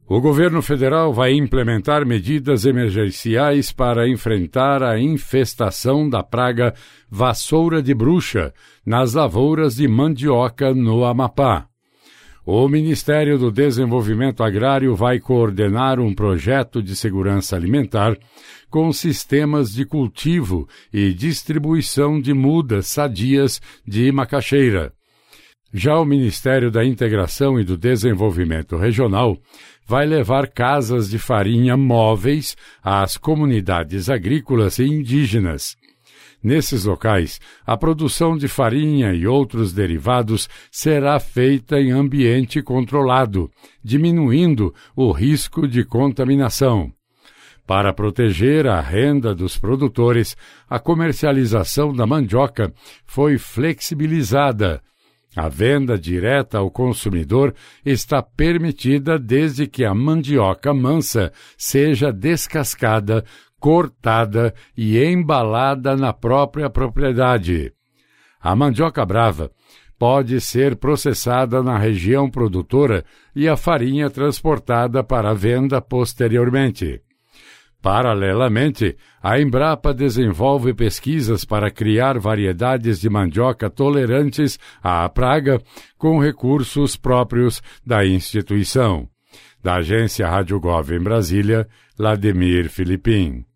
O governo federal vai implementar medidas emergenciais para enfrentar a infestação da praga vassoura de bruxa nas lavouras de mandioca no Amapá. O Ministério do Desenvolvimento Agrário vai coordenar um projeto de segurança alimentar com sistemas de cultivo e distribuição de mudas sadias de macaxeira. Já o Ministério da Integração e do Desenvolvimento Regional vai levar casas de farinha móveis às comunidades agrícolas e indígenas. Nesses locais, a produção de farinha e outros derivados será feita em ambiente controlado, diminuindo o risco de contaminação. Para proteger a renda dos produtores, a comercialização da mandioca foi flexibilizada. A venda direta ao consumidor está permitida desde que a mandioca mansa seja descascada, cortada e embalada na própria propriedade. A mandioca brava pode ser processada na região produtora e a farinha transportada para a venda posteriormente. Paralelamente, a Embrapa desenvolve pesquisas para criar variedades de mandioca tolerantes à praga com recursos próprios da instituição. Da agência Rádio Gov em Brasília, Lademir Filipim.